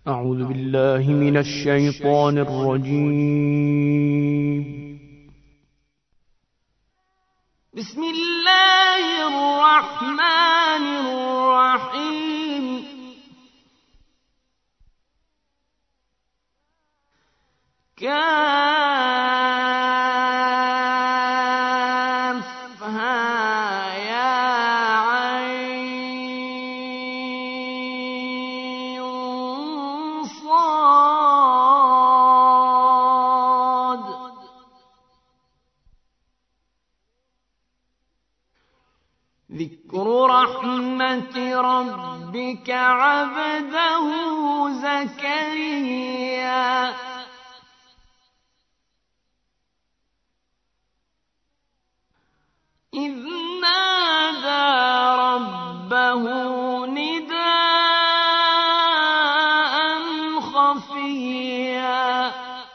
أعوذ بالله من الشيطان الرجيم. بسم الله الرحمن الرحيم. كافها يا عين صاد. ذكر رحمة ربك عبده زكريا إذ نادى ربه نداء خفيا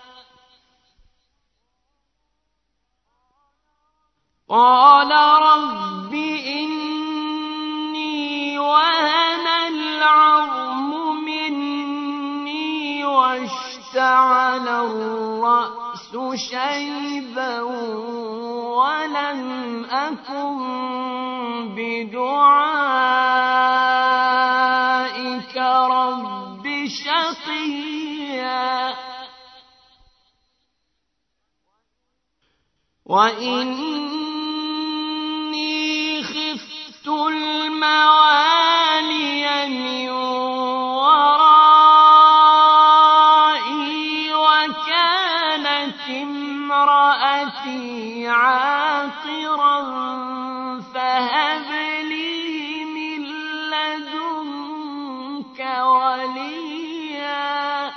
قال رب إني وهن العظم مني واشتعل الرأس شيبا ولم أكن بدعائك رب شقيا وإني خفت الموالي من ورائي وكانت امرأتي عاقرا فهب لي من لدنك وليا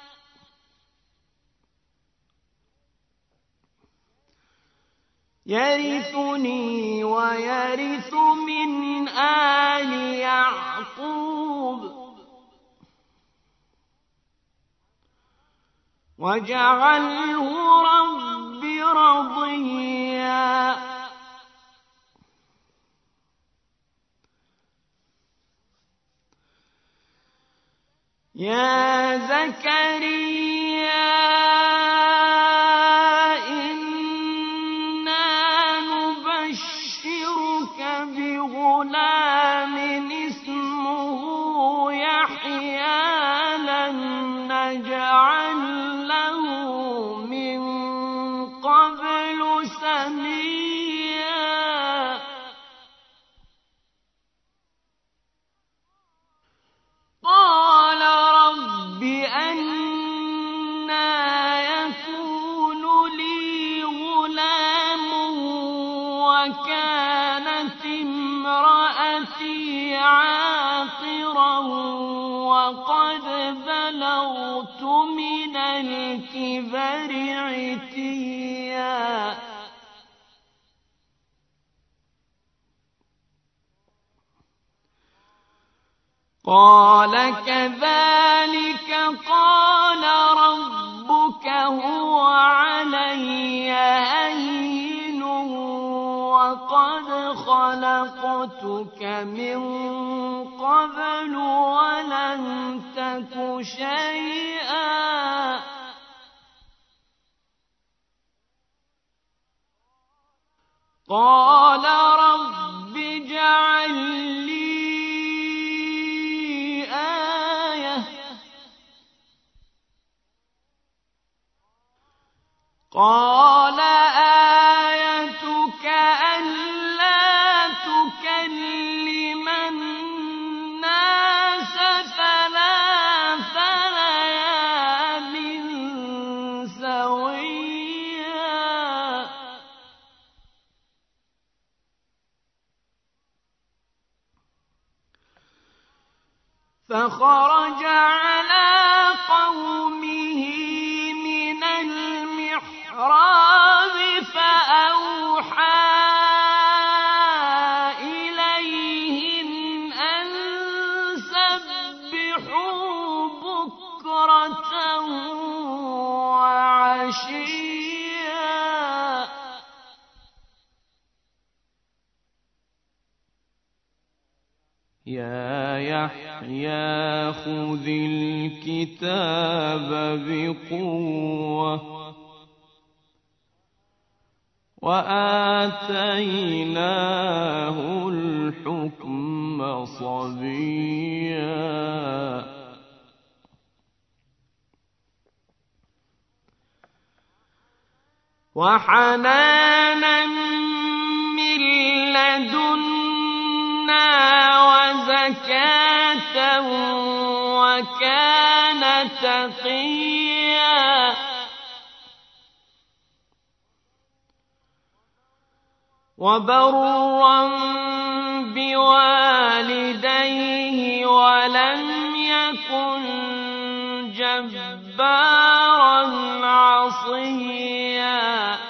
يرثني ويرث من آل يعقوب واجعله رب رضيا يا زكريا بغلام اسمه يحيى لم نجعل له من قبل سميا قال رب أنى يكون لي غلام وكانت امرأتي عاقرا وقد بلغت من الكبر عتيا قال كذلك قال ربك هو علي هين وقد خلقتك من قبل ولم تك شيئا قال رب اجعل لي آية قال آيتك ألا تكلم الناس ثلاث ليال سويا فخرج على قومه من المحراب فأوحى إليهم أن سبحوا بكرة وعشيا يا يحيى يحيى خذ الكتاب بقوة وآتيناه الحكم صبيا وحنانا من لدنا وزكاة وكان تقيا وبرا بوالديه ولم يكن جبارا عصيا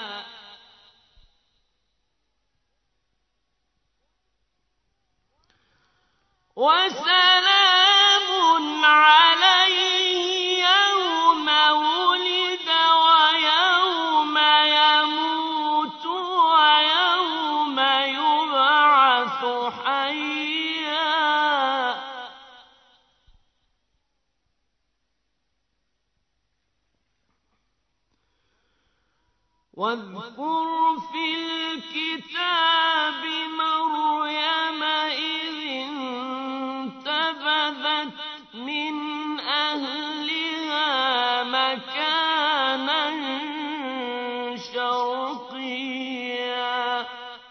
وسلام عليه يوم ولد ويوم يموت ويوم يبعث حيا واذكر في الكتاب مريم إذ انتبذت من أهلها مكانا شرقيا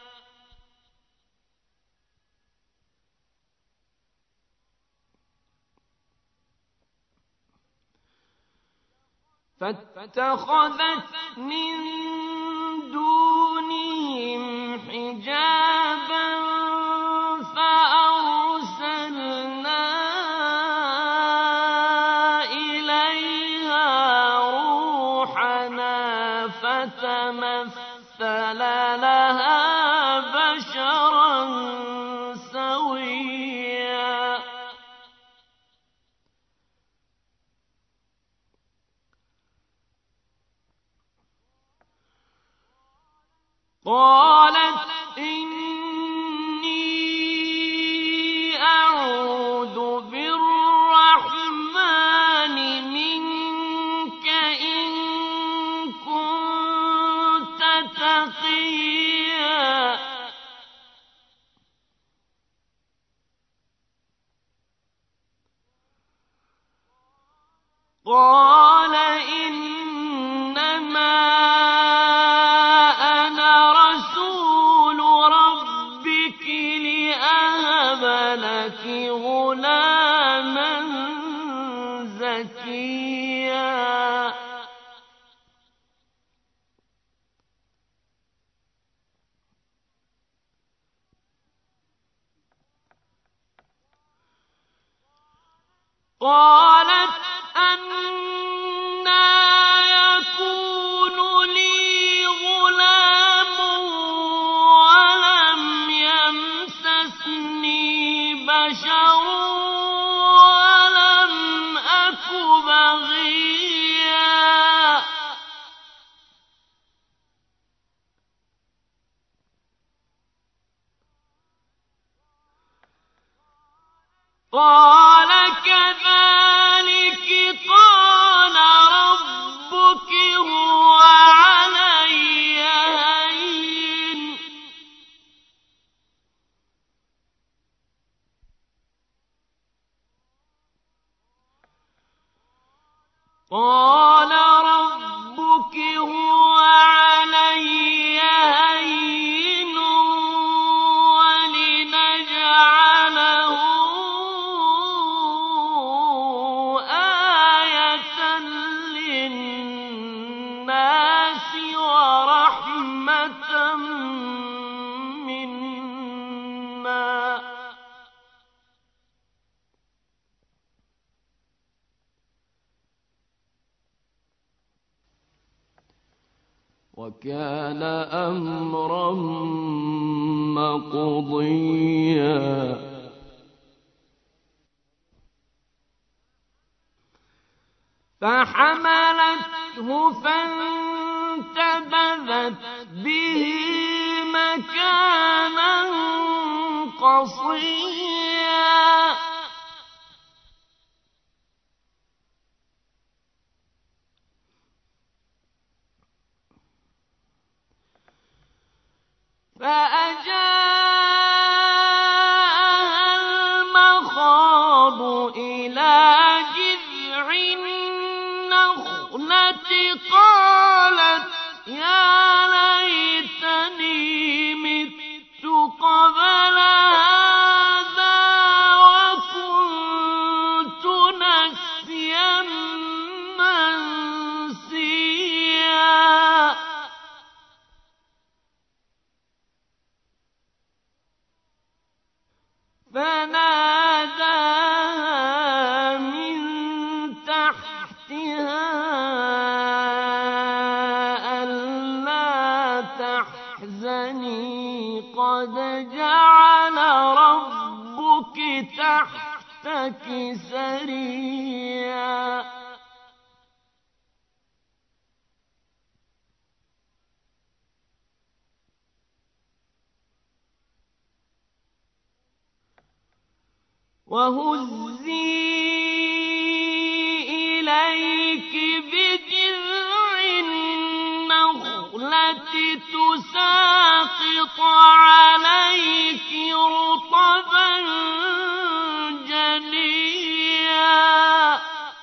فاتخذت من دونهم حجابا فأرسلنا إليها روحنا فتمثل لها بشرا سويا قالت إني أعوذ بالرحمن منك إن كنت تقيا قال إنما لك غلاما زكيا قالت أنى يكون لي غلام ولم يمسسني بشر ولم أك بغيا قال كذلك قال ربك هو علي هين قال ربك هو علي هين ولنجعله آية للناس ورحمة منا وكان أمرا مقضيا فحملته فانتبذت به مكانا قصيا قالت يا ليتني مت قبل هذا وكنت نسيا منسيا فناداها من تحتها ألا تحزني قد جعل ربك تحتك سريا وهزي إليك بجذع النخلة تساقط عليك رطبا جنيا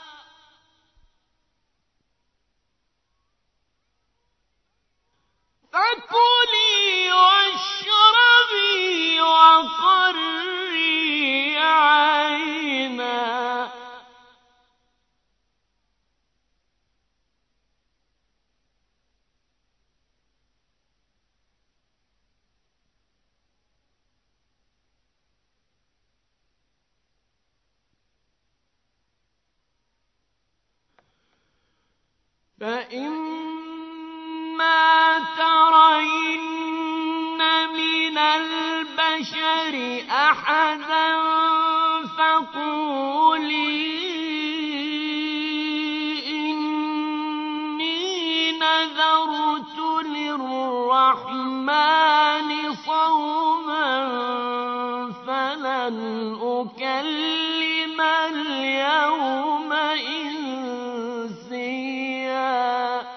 فكلي واشربي وقري عينا فإما ترين من البشر أحدا فقولي إني نذرت للرحمن صوما فلن أكلم اليوم إنسيا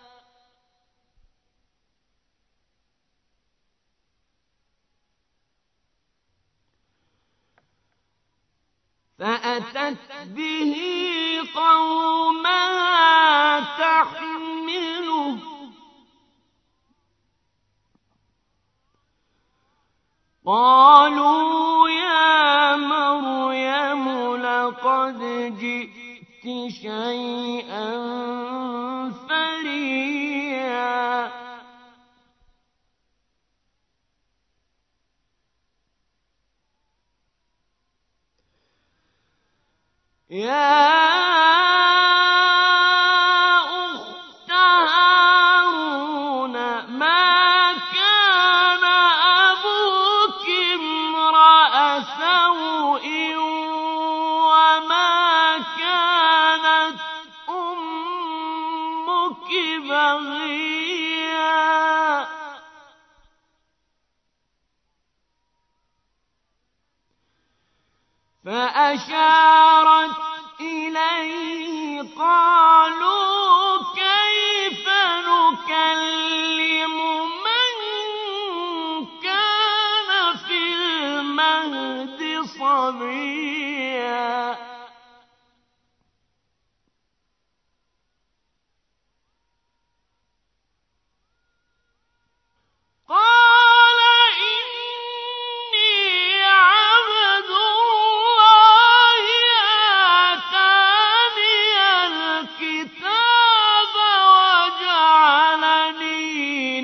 فأتت به قومها تحمله قالوا يا مريم لقد جئت شيئا فريا يا أخت هارون ما كان أبوك امرأ سوء وما كانت أمك بغيا فأشارت إليه قالوا كيف نكلم من كان في المهد صبيا قال إني عبد الله آتاني الكتاب وجعلني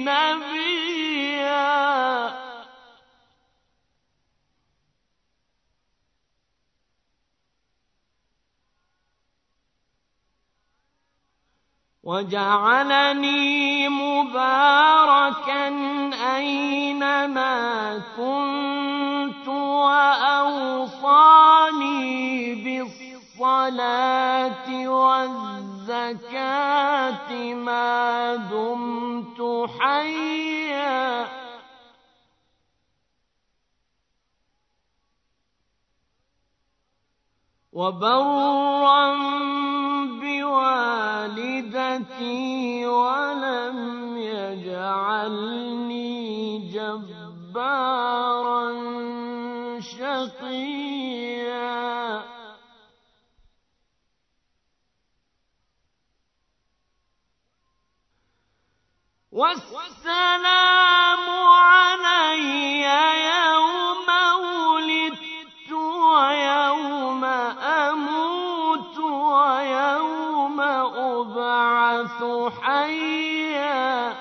نبيا وجعلني مباركا أينما كنت وأوصاني بالصلاة والزكاة ما دمت حيا وبرا بوالدتي ولم يجعلني جبارا شقيا والسلام علي يوم ولدت ويوم أموت ويوم أبعث حيا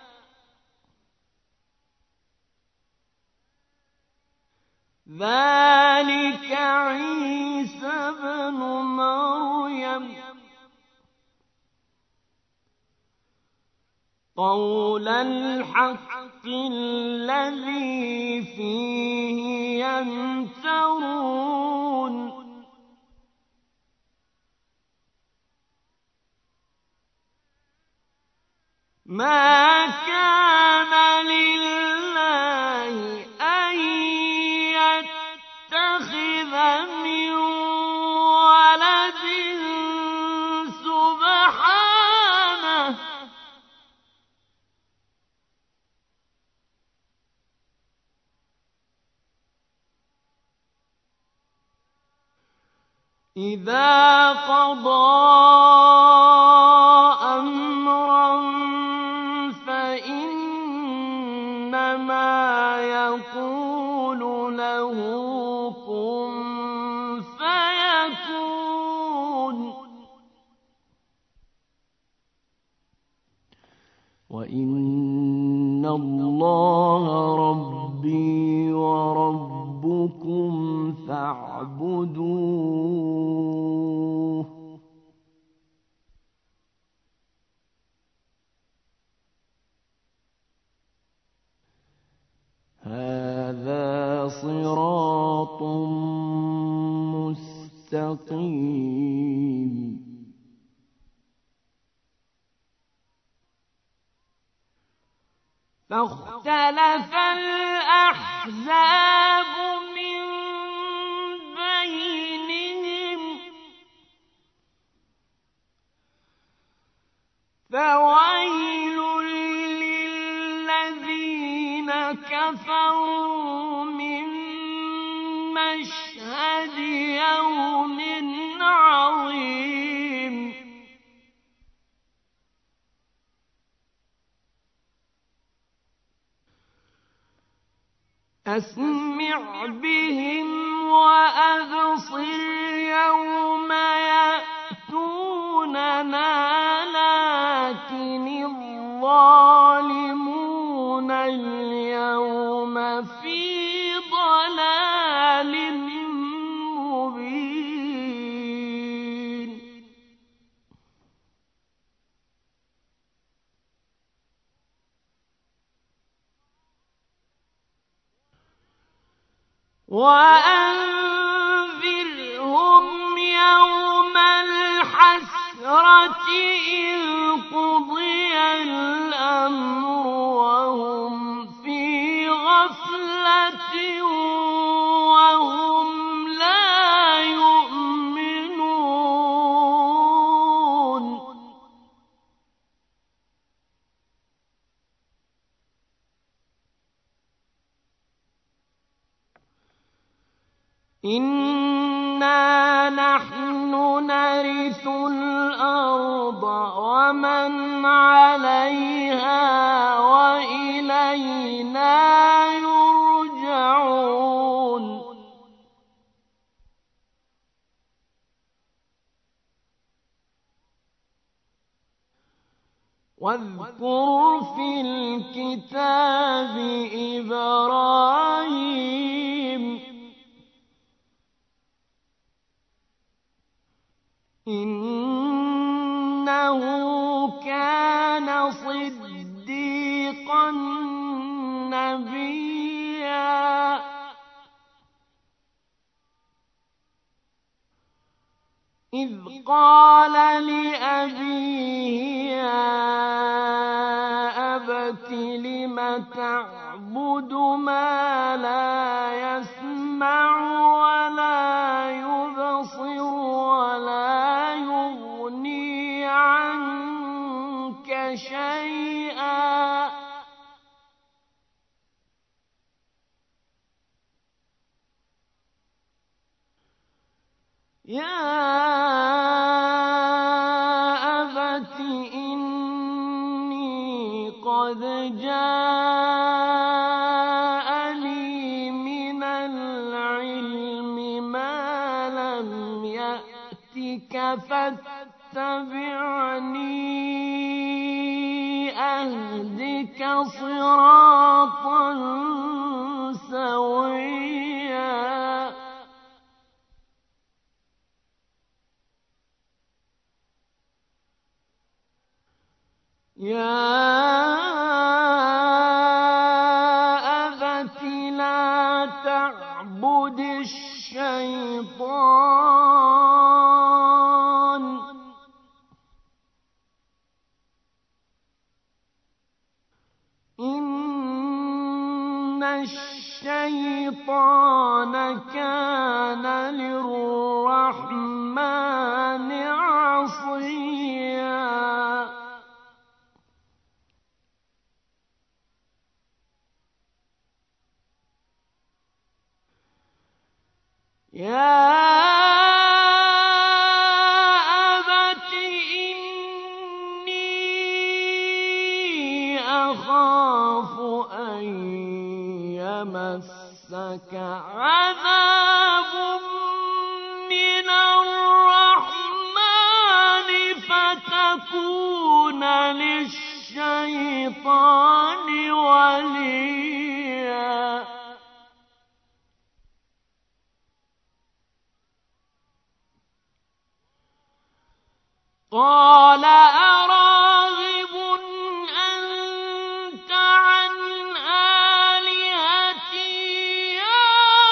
ذلك عيسى ابن مريم قول الحق الذي فيه يمترون ما كان لله أن يتخذ من ولد سبحانه إذا قضى أمرا فإنما يقول له كن فيكون وإن الله ربي وربكم فاعبدوه هذا صراط مستقيم فاختلف الأحزاب من بينهم فويل للذين كفروا من مشهد يوم عظيم أسمع بهم وأبصر يوم يأتوننا لكن الظالمون اليوم في ضلال مبين وأنذرهم يوم الحسرة إذ قضي الأمر وهم في غفلة وهم لا يؤمنون إنا نحن نرث الأرض ومن عليها وإلينا يرجعون واذكر في الكتاب إبراهيم إنه كان صديقا نبيا إذ قال لأبيه يا أبت لم تعبد ما لا يسمع ولا يبصر ولا يغني عنك شيئا يا أبت إني قد قد جاءني من العلم ما لم يأتك فاتبعني أهدك صراطا سويا يا أبت لا تعبد الشيطان إن الشيطان كان للرحمن عصيا يا أبت إني أخاف أن يمسك عذاب من الرحمن فتكون للشيطان وليا قال أراغب أنت عن آلهتي يا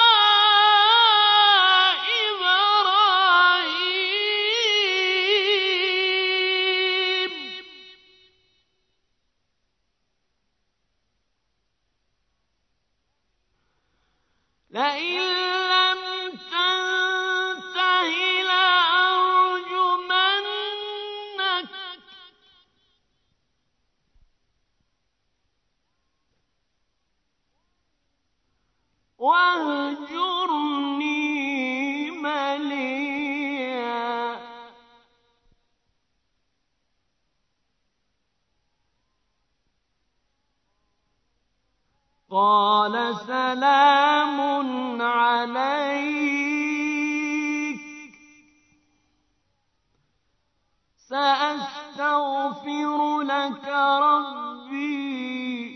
إبراهيم لئن لم تنته لأرجمنك واهجرني مليا قال سلام عليك سأستغفر لك ربي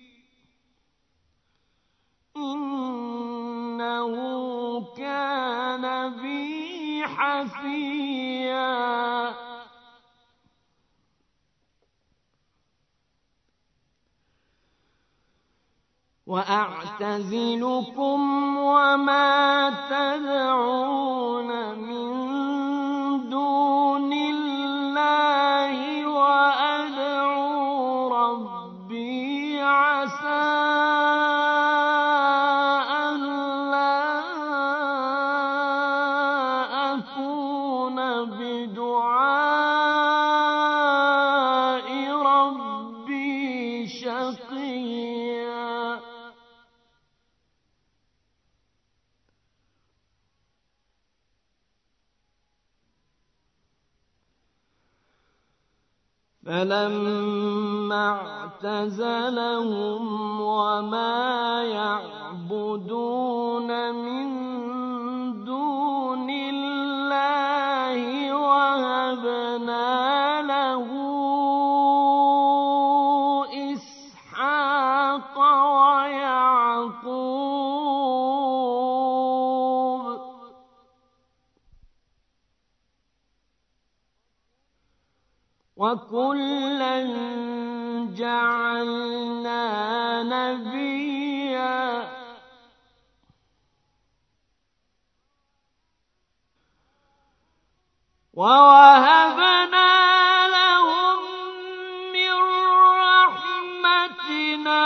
إنه كان بي حفيا وأعتزلكم وما تدعون من دون الله وأدعو ربي عسى ألا أكون بدعاء ربي شقيا فلما اعتزلهم وما يعبدون من دون الله وهبنا له إسحاق ويعقوب وكلا جعلنا نبيا ووهبنا لهم من رحمتنا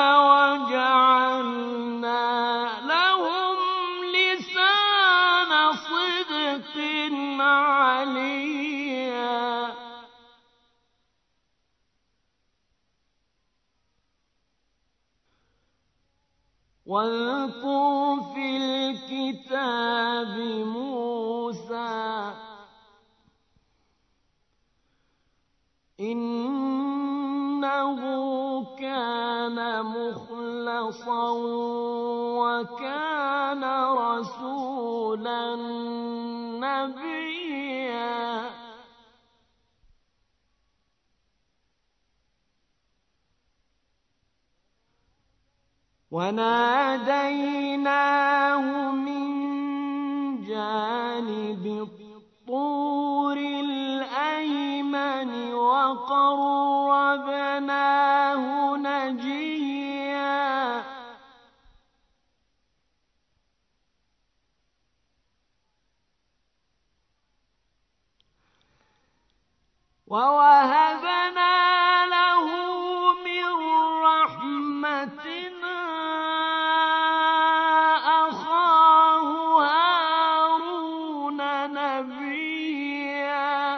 وجعلنا لهم لسان صدق عليا واذكر في الكتاب موسى إنه كان مخلصا وكان رسولا نبيا وناديناه من جانب الطور الأيمن وقربناه نجيا ووهبنا له من رحمتنا أخاه هارون نبيا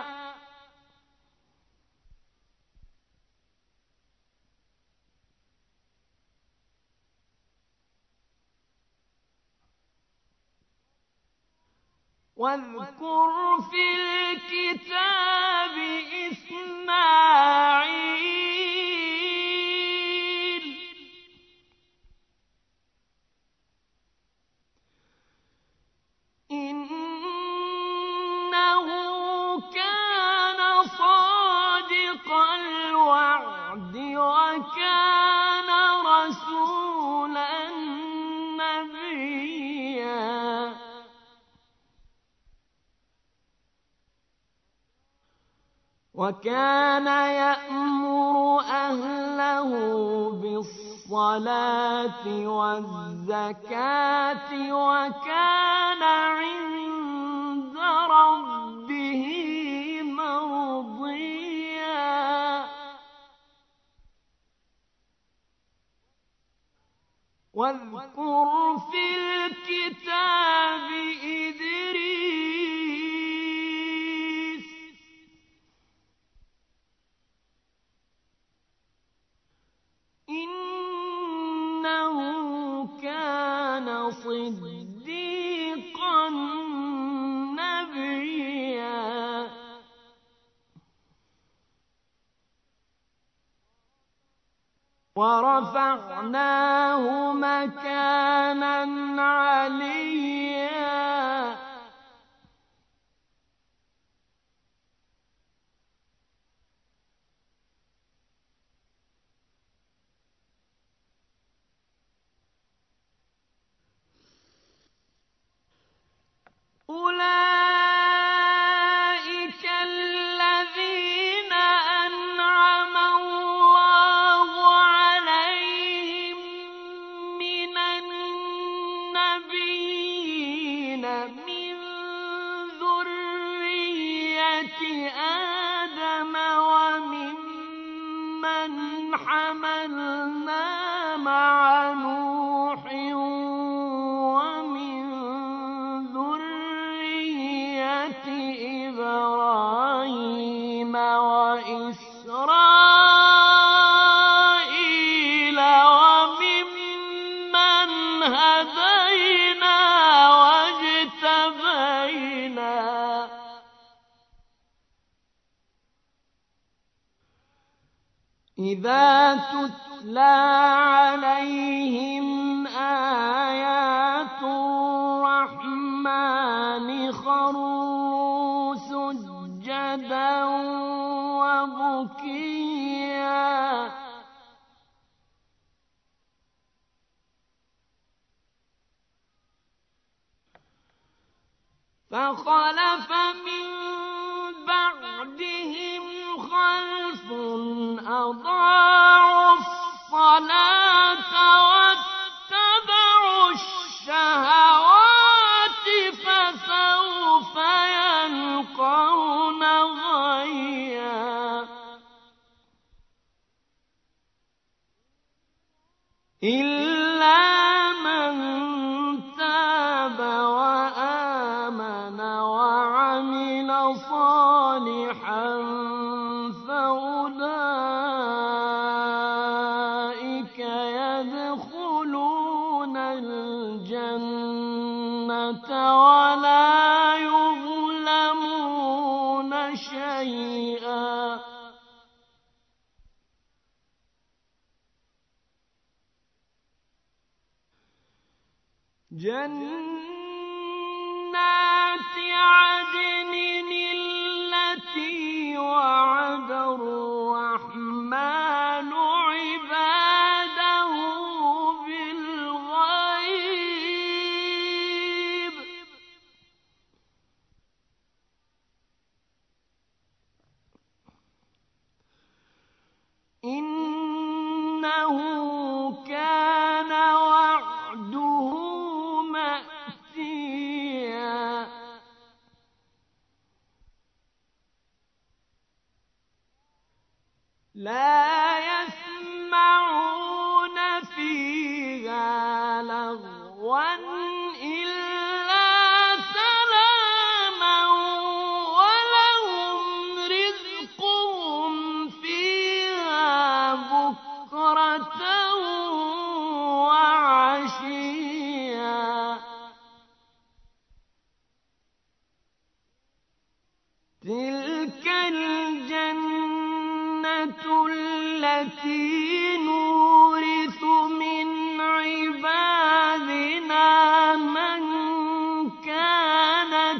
واذكر في الكتاب إسماعيل إنه كان صادق الوعد وكان رسولا نبيا وكان يأمر أهله بالصلاة والزكاة وكان عند ربه مرضيا واذكر في الكتاب إدريس إنه كان صديقا نبيا ورفعناه مكانا عليا أولئك الذين أنعم الله عليهم من النبيين من ذرية آدم وممن حملنا مع نوح إبراهيم وإسرائيل وممن هدينا واجتبينا إذا تتلى عليهم آيات الرحمن خروا سجدا وبكيا فخلف من بعدهم خلف أضاعوا الصلاة واتبعوا الشهوات فسوف يلقون غيا إلا من تاب وآمن وعمل صالحا فأولئك يدخلون الجنة ولا يظلمون شيئا جنات عدن التي وعد الرحمن عباده بالغيب إنه كان وعده مأتيا لا يسمعون فيها لغوا إلا سلاما ولهم رزقهم فيها بكرة وعشيا تلك الجنة التي نورث من عبادنا من كان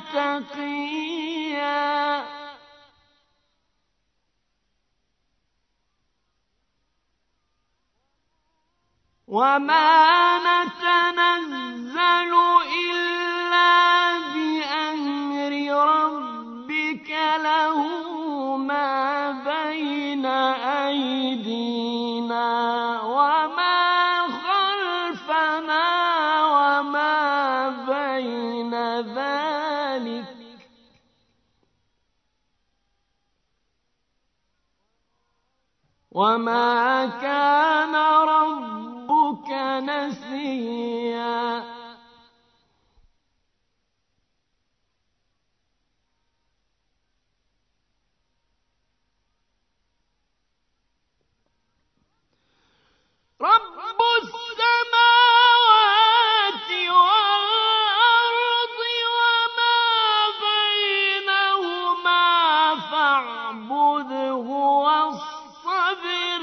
تقيا وما نتنزل إلا بأمر ربك له ما بين أيدينا وما خلفنا وما بين ذلك وما كان ربك نسيا رب السماوات والأرض وما بينهما فاعبده واصطبر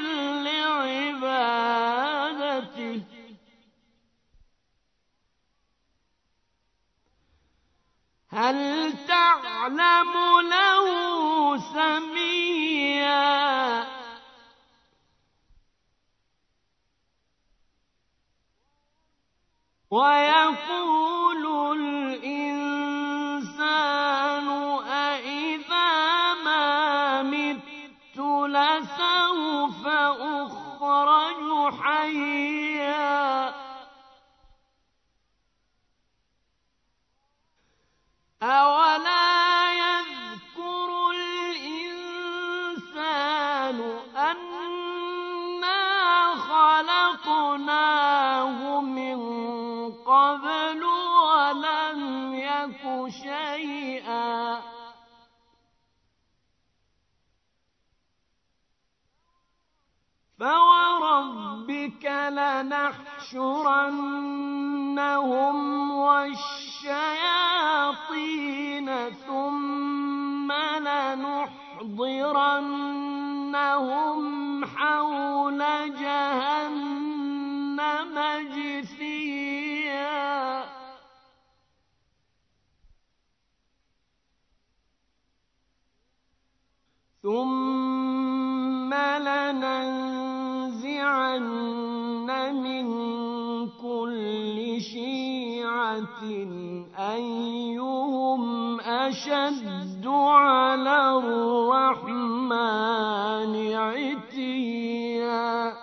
لعبادته هل تعلم له سميا ويقول الإنسان أإذا ما مت لسوف أخرج حيا أولا يذكر الإنسان أنا خلقناه من قبل ولم يك شيئا فوربك لنحشرنهم والشياطين ثم لنحضرنهم حول جهنم جثيا ثم لننزعن من كل شيعة أيهم أشد على الرحمن عتيا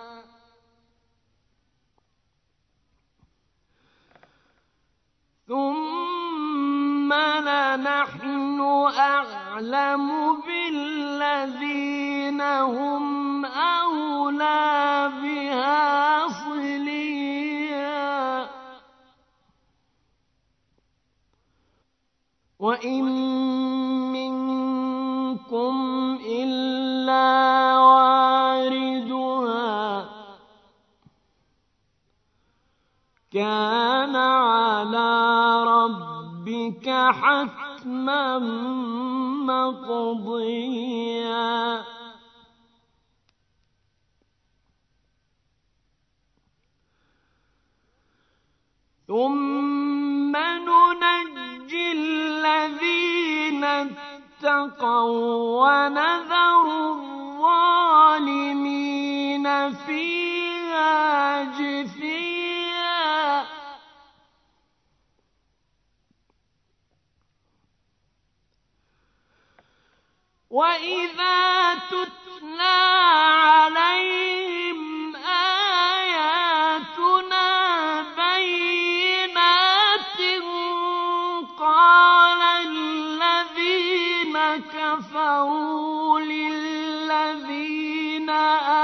ثم لنحن أعلم بالذين هم أولى بها صليا وإن منكم إلا واردها كان على ربك حتما مقضيا ثم ننجي الذين اتقوا ونذر الظالمين فيها جثيا وإذا تتلى عليهم آياتنا بينات قال الذين كفروا للذين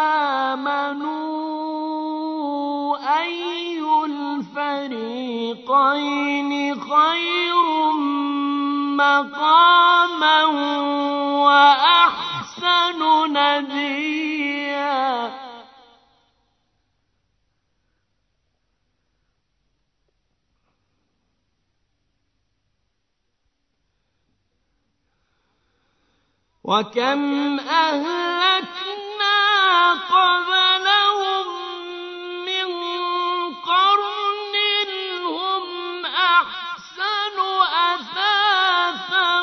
آمنوا أي الفريقين خير مقاما وأحسن نديا وكم أهلكنا قبلهم من قرن هم أحسن أثاثا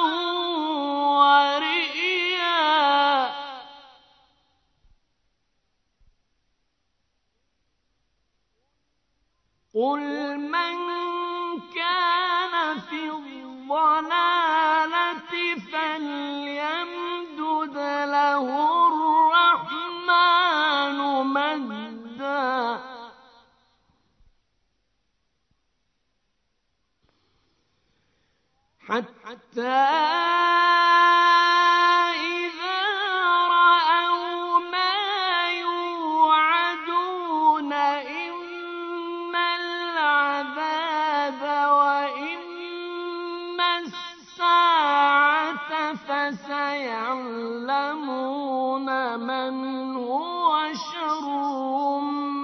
ورئيا قل من كان في الضلالة فليمدد له الرحمن مدا حتى إذا رأوا ما يوعدون إما العذاب وإما الساعة فسيعلمون من هو شر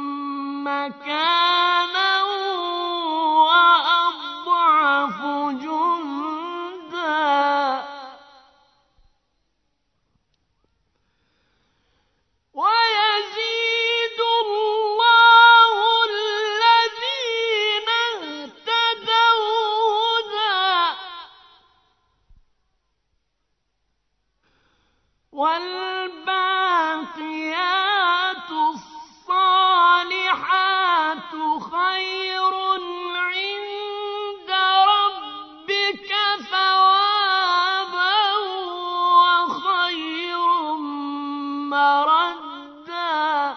مكانا وأضعف جندا ويزيد الله الذين اهتدوا هدى والباقيات الصالحات خير عند ربك ثوابا وخير مردا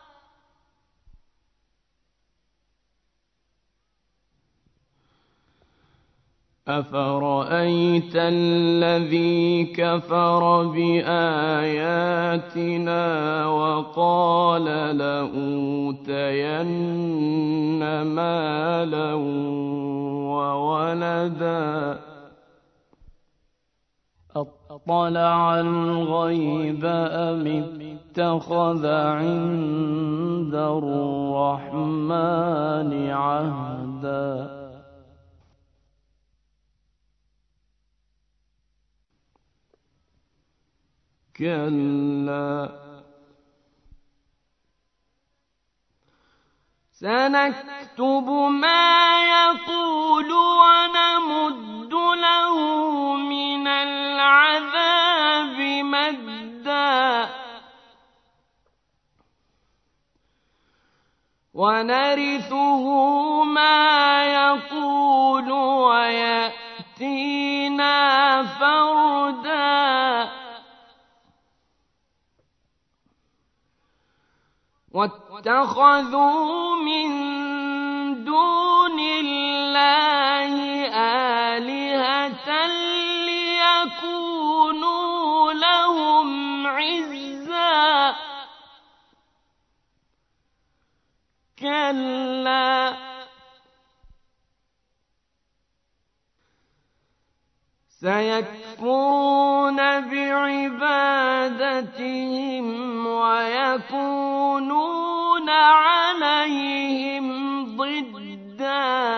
أفرأيت الذي كفر بآياتنا وقال لأوتين مالا وولدا أطلع الغيب أم اتخذ عند الرحمن عهدا كلا سنكتب ما يقول ونمد له من العذاب مدا ونرثه ما يقول ويأتينا فردا واتخذوا من دون الله آلهة ليكونوا لهم عزا كلا سيكفرون بعبادتهم ويكونون عليهم ضدا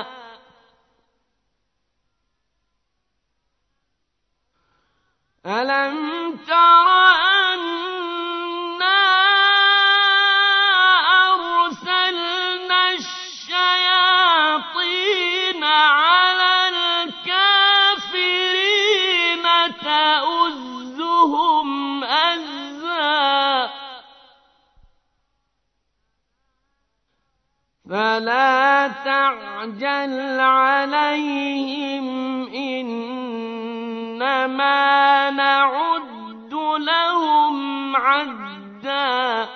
ألم تر أنا أرسلنا الشياطين على الكافرين فلا تعجل عليهم إنما نعد لهم عدا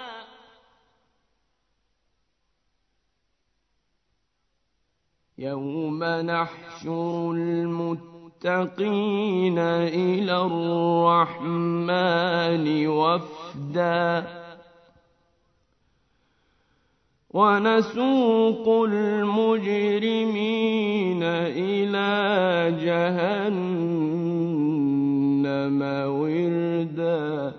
يوم نحشر المتقين إلى الرحمن وفدا ونسوق المجرمين إلى جهنم وردا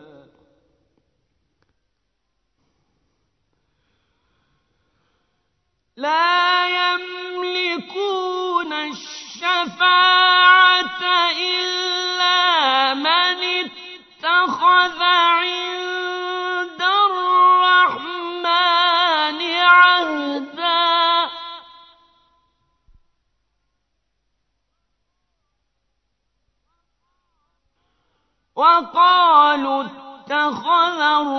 لا يملكون الشفاعة إلا من اتخذ عند الرحمن عهدا وقالوا اتخذ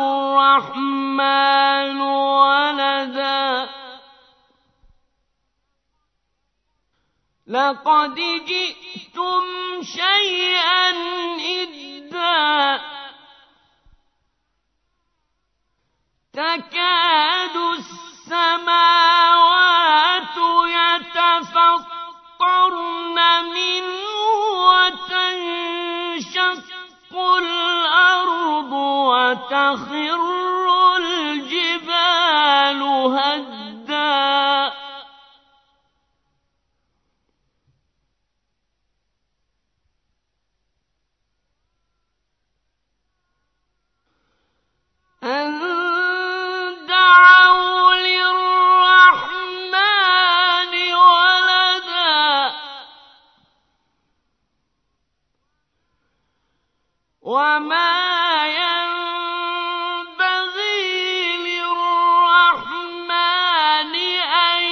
الرحمن ولدا لقد جئتم شيئا إدا تكاد السماوات يتفطرن منه وتنشق الأرض وتخر الجبال هدا أن دعوا للرحمن ولدا وما ينبغي للرحمن أن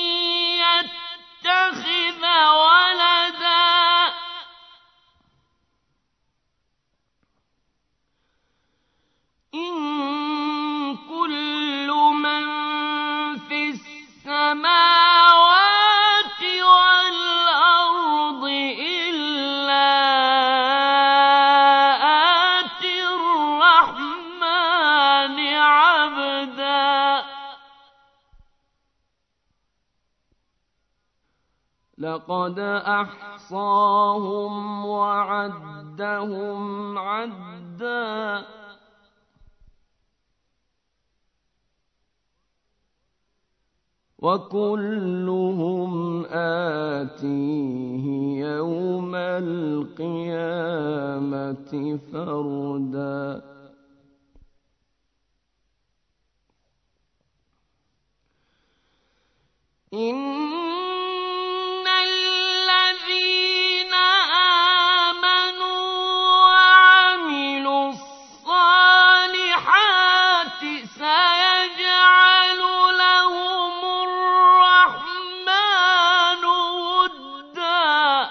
يتخذ ولدا إن كل من في السماوات والأرض إلا آتي الرحمن عبدا لقد أحصاهم وعدهم عدا وكلهم آتيه يوم القيامة فردا إن الذين آمنوا وعملوا الصالحات سيجعل لهم الرحمن ودا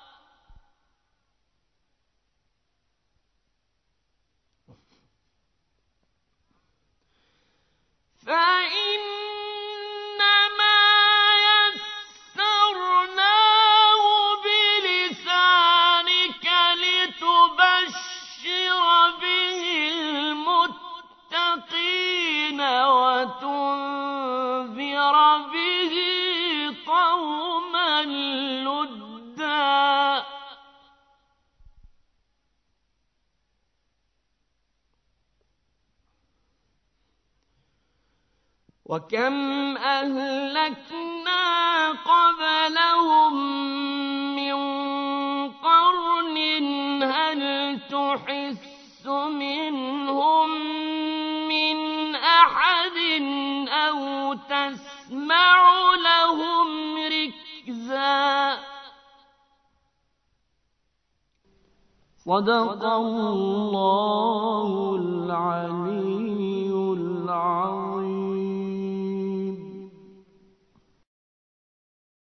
فإنما يسرناه بلسانك لتبشر به المتقين وتنذر به قوما لدا وكم أهلكنا قبلهم من قرن هل تحس منهم من أحد أو تسمع لهم ركزا صدق الله العليم